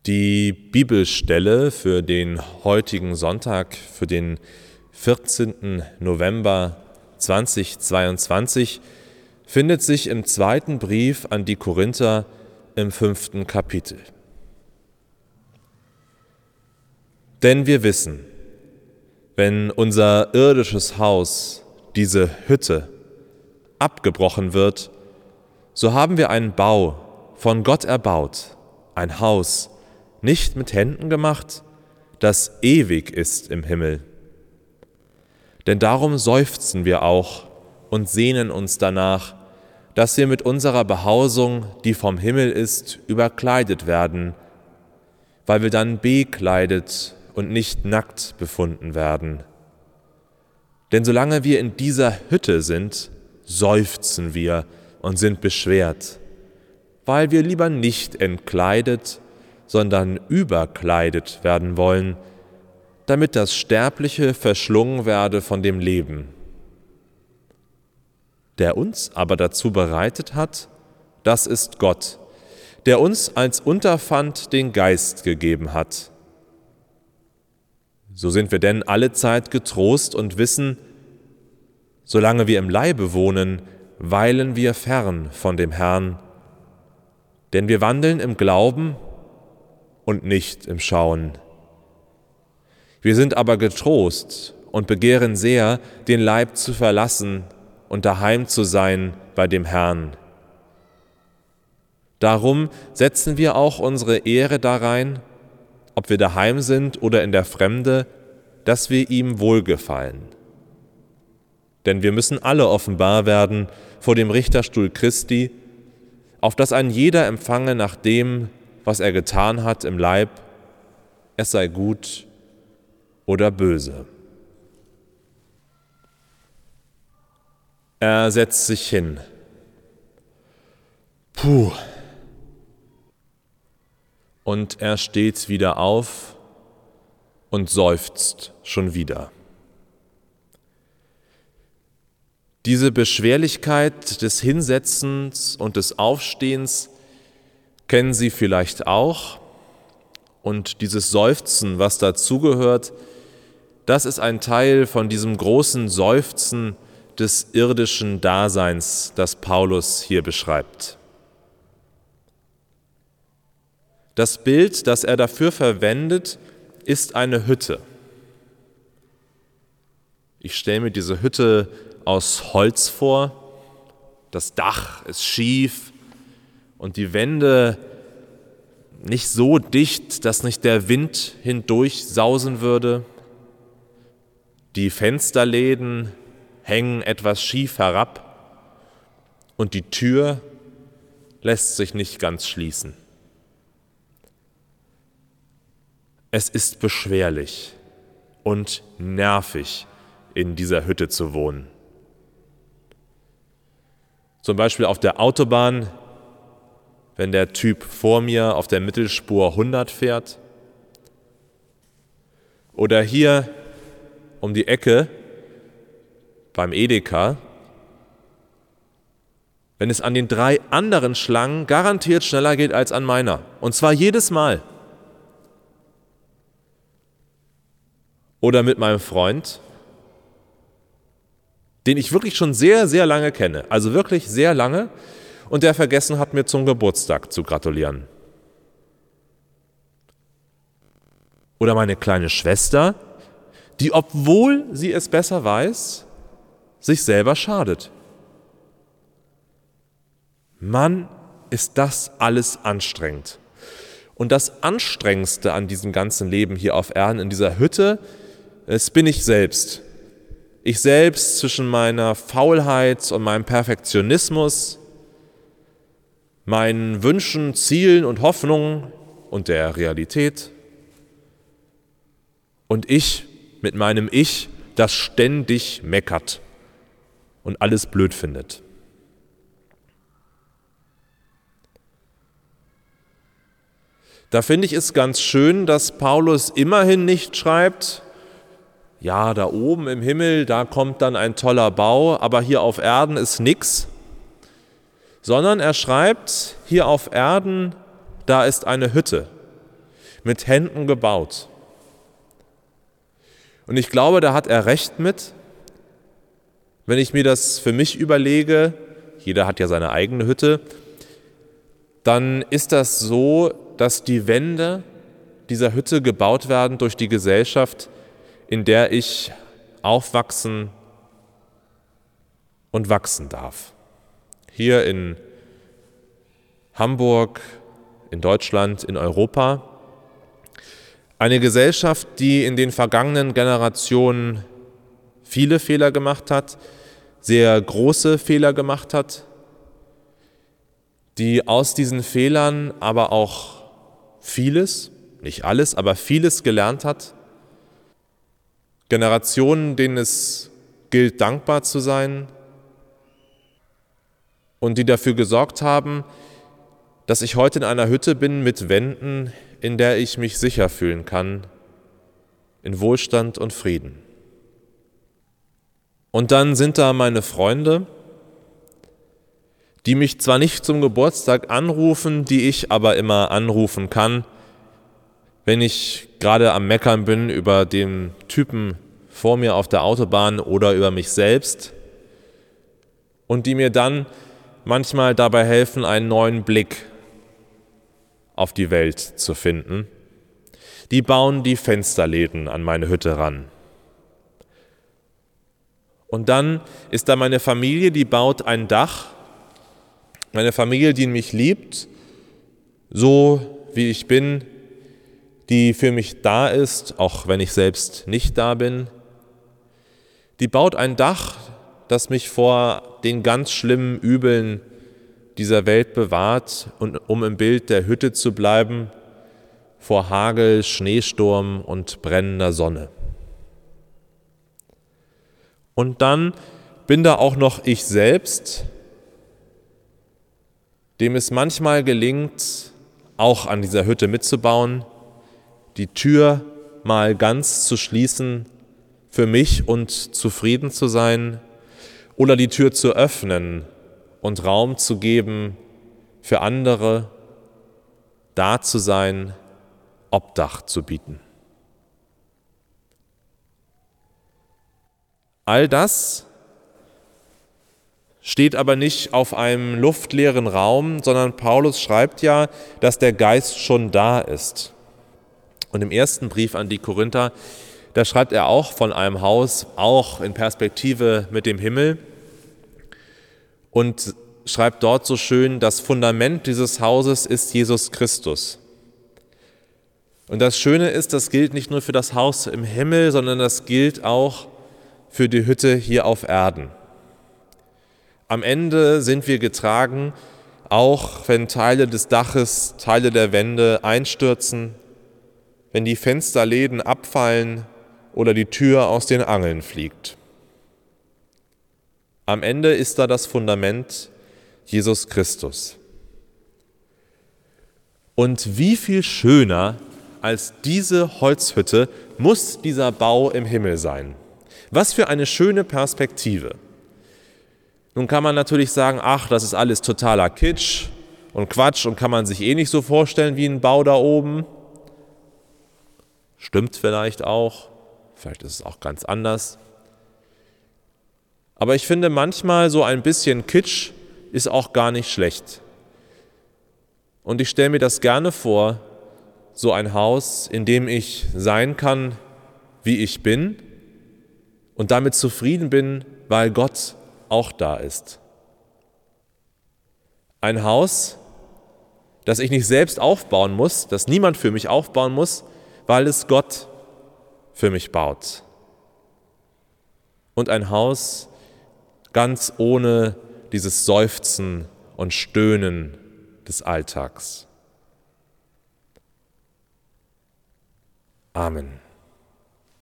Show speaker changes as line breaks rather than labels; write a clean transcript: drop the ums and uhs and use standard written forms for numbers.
Die Bibelstelle für den heutigen Sonntag, für den 14. November 2022, findet sich im zweiten Brief an die Korinther im 5. Kapitel. Denn wir wissen, wenn unser irdisches Haus, diese Hütte, abgebrochen wird, so haben wir einen Bau von Gott erbaut, ein Haus, nicht mit Händen gemacht, das ewig ist im Himmel. Denn darum seufzen wir auch und sehnen uns danach, dass wir mit unserer Behausung, die vom Himmel ist, überkleidet werden, weil wir dann bekleidet und nicht nackt befunden werden. Denn solange wir in dieser Hütte sind, seufzen wir und sind beschwert, weil wir lieber nicht entkleidet, sondern überkleidet werden wollen, damit das Sterbliche verschlungen werde von dem Leben. Der uns aber dazu bereitet hat, das ist Gott, der uns als Unterpfand den Geist gegeben hat. So sind wir denn allezeit getrost und wissen, solange wir im Leibe wohnen, weilen wir fern von dem Herrn, denn wir wandeln im Glauben und nicht im Schauen. Wir sind aber getrost und begehren sehr, den Leib zu verlassen und daheim zu sein bei dem Herrn. Darum setzen wir auch unsere Ehre darein, ob wir daheim sind oder in der Fremde, dass wir ihm wohlgefallen. Denn wir müssen alle offenbar werden vor dem Richterstuhl Christi, auf dass ein jeder empfange nach dem, was er getan hat im Leib, es sei gut oder böse. Er setzt sich hin. Und er steht wieder auf und seufzt schon wieder. Diese Beschwerlichkeit des Hinsetzens und des Aufstehens kennen Sie vielleicht auch. Und dieses Seufzen, was dazugehört, das ist ein Teil von diesem großen Seufzen des irdischen Daseins, das Paulus hier beschreibt. Das Bild, das er dafür verwendet, ist eine Hütte. Ich stelle mir diese Hütte aus Holz vor. Das Dach ist schief und die Wände nicht so dicht, dass nicht der Wind hindurch sausen würde. Die Fensterläden hängen etwas schief herab und die Tür lässt sich nicht ganz schließen. Es ist beschwerlich und nervig, in dieser Hütte zu wohnen. Zum Beispiel auf der Autobahn, wenn der Typ vor mir auf der Mittelspur 100 fährt. Oder hier um die Ecke beim Edeka, wenn es an den 3 anderen Schlangen garantiert schneller geht als an meiner. Und zwar jedes Mal. Oder mit meinem Freund, den ich wirklich schon sehr, sehr lange kenne. Also wirklich sehr lange. Und der vergessen hat, mir zum Geburtstag zu gratulieren. Oder meine kleine Schwester, die, obwohl sie es besser weiß, sich selber schadet. Mann, ist das alles anstrengend. Und das Anstrengendste an diesem ganzen Leben hier auf Erden, in dieser Hütte, es bin ich selbst. Ich selbst zwischen meiner Faulheit und meinem Perfektionismus, meinen Wünschen, Zielen und Hoffnungen und der Realität. Und ich mit meinem Ich, das ständig meckert und alles blöd findet. Da finde ich es ganz schön, dass Paulus immerhin nicht schreibt, ja, da oben im Himmel, da kommt dann ein toller Bau, aber hier auf Erden ist nix, sondern er schreibt, hier auf Erden, da ist eine Hütte. mit Händen gebaut. Und ich glaube, da hat er recht mit, wenn ich mir das für mich überlege, jeder hat ja seine eigene Hütte, dann ist das so, dass die Wände dieser Hütte gebaut werden durch die Gesellschaft, in der ich aufwachsen und wachsen darf. Hier in Hamburg, in Deutschland, in Europa. Eine Gesellschaft, die in den vergangenen Generationen viele Fehler gemacht hat, sehr große Fehler gemacht hat, die aus diesen Fehlern aber auch vieles, nicht alles, aber vieles gelernt hat. Generationen, denen es gilt, dankbar zu sein und die dafür gesorgt haben, dass ich heute in einer Hütte bin mit Wänden, in der ich mich sicher fühlen kann, in Wohlstand und Frieden. Und dann sind da meine Freunde, die mich zwar nicht zum Geburtstag anrufen, die ich aber immer anrufen kann, wenn ich gerade am Meckern bin über den Typen vor mir auf der Autobahn oder über mich selbst und die mir dann manchmal dabei helfen, einen neuen Blick auf die Welt zu finden. Die bauen die Fensterläden an meine Hütte ran. Und dann ist da meine Familie, die baut ein Dach. Meine Familie, die mich liebt, so wie ich bin, die für mich da ist, auch wenn ich selbst nicht da bin. Die baut ein Dach, das mich vor den ganz schlimmen Übeln dieser Welt bewahrt und um im Bild der Hütte zu bleiben, vor Hagel, Schneesturm und brennender Sonne. Und dann bin da auch noch ich selbst, dem es manchmal gelingt, auch an dieser Hütte mitzubauen, die Tür mal ganz zu schließen, für mich und zufrieden zu sein, oder die Tür zu öffnen und Raum zu geben für andere, da zu sein, Obdach zu bieten. All das steht aber nicht auf einem luftleeren Raum, sondern Paulus schreibt ja, dass der Geist schon da ist. Und im ersten Brief an die Korinther, da schreibt er auch von einem Haus, auch in Perspektive mit dem Himmel, und schreibt dort so schön, das Fundament dieses Hauses ist Jesus Christus. Und das Schöne ist, das gilt nicht nur für das Haus im Himmel, sondern das gilt auch für die Hütte hier auf Erden. Am Ende sind wir getragen, auch wenn Teile des Daches, Teile der Wände einstürzen, wenn die Fensterläden abfallen oder die Tür aus den Angeln fliegt. Am Ende ist da das Fundament Jesus Christus. Und wie viel schöner als diese Holzhütte muss dieser Bau im Himmel sein. Was für eine schöne Perspektive. Nun kann man natürlich sagen, ach, das ist alles totaler Kitsch und Quatsch und kann man sich eh nicht so vorstellen wie ein Bau da oben. Stimmt vielleicht auch, vielleicht ist es auch ganz anders. Aber ich finde manchmal so ein bisschen Kitsch ist auch gar nicht schlecht. Und ich stelle mir das gerne vor, so ein Haus, in dem ich sein kann, wie ich bin und damit zufrieden bin, weil Gott auch da ist. Ein Haus, das ich nicht selbst aufbauen muss, das niemand für mich aufbauen muss, weil es Gott für mich baut. Und ein Haus ganz ohne dieses Seufzen und Stöhnen des Alltags. Amen.